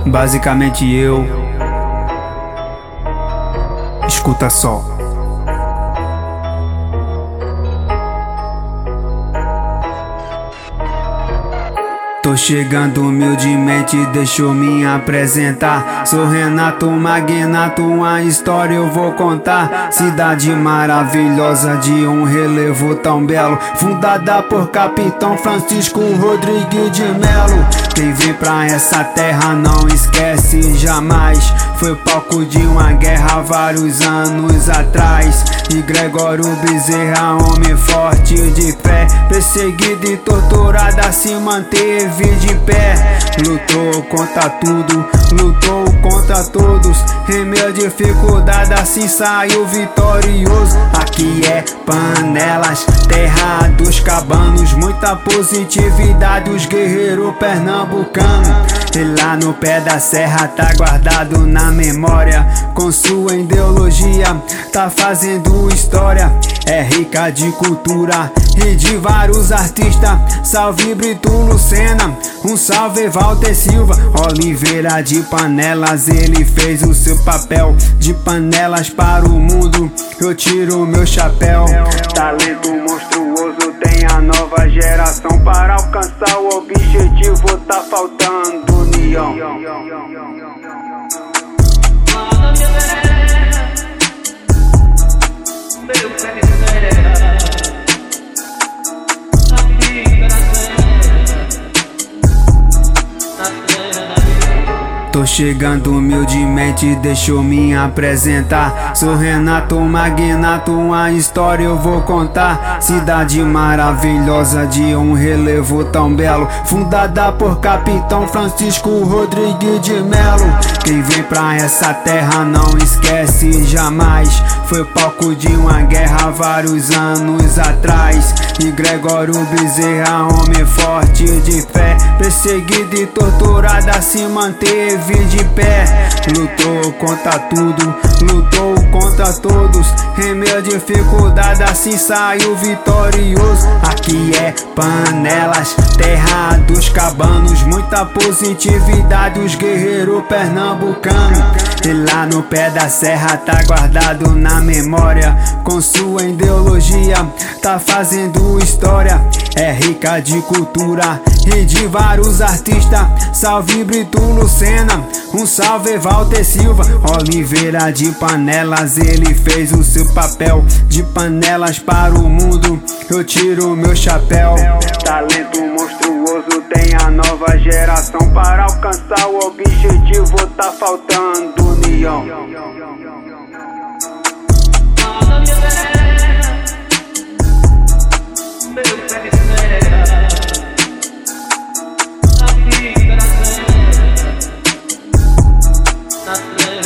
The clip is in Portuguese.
Basicamente eu. Escuta só. Tô chegando humildemente, deixa eu me apresentar. Sou Renato Magnato, uma história eu vou contar. Cidade maravilhosa de um relevo tão belo, fundada por Capitão Francisco Rodrigues de Melo. Quem vem pra essa terra não esquece jamais. Foi palco de uma guerra vários anos atrás. E Gregório Bezerra, homem forte de fé, perseguido e torturado, se manteve de pé. Lutou contra tudo, lutou contra todos. Em meio à dificuldade assim saiu vitorioso. Aqui é Panelas, terra dos cabanos. Muita positividade, os guerreiros pernambucanos. E lá no pé da serra tá guardado na memória. Com sua ideologia tá fazendo história. É rica de cultura e de vários artistas. Salve Brito Lucena, um salve Walter Silva. Oliveira de Panelas, ele fez o seu papel. De Panelas para o mundo eu tiro meu chapéu. Talento monstruoso tem a nova geração. Para alcançar o objetivo tá faltando união. Tô chegando humildemente, deixa eu me apresentar. Sou Renato Magnato, uma história eu vou contar. Cidade maravilhosa de um relevo tão belo, fundada por Capitão Francisco Rodrigues de Melo. Quem vem pra essa terra não esquece jamais. Foi palco de uma guerra vários anos atrás. E Gregório Bezerra, homem forte de fé, perseguido e torturado, se manteve de pé. Lutou contra tudo, lutou contra todos. Em meio à dificuldade assim saiu vitorioso. Aqui é Panelas, terra dos cabanos. Muita positividade, os guerreiros pernambucanos. E lá no pé da serra tá guardado na memória. Com sua ideologia tá fazendo história. É rica de cultura e de vários artistas. Salve Brito Lucena, um salve Walter Silva. Oliveira de Panelas, ele fez o seu papel. De Panelas para o mundo eu tiro meu chapéu. Talento monstruoso tem a nova geração. Para alcançar o objetivo tá faltando união. Not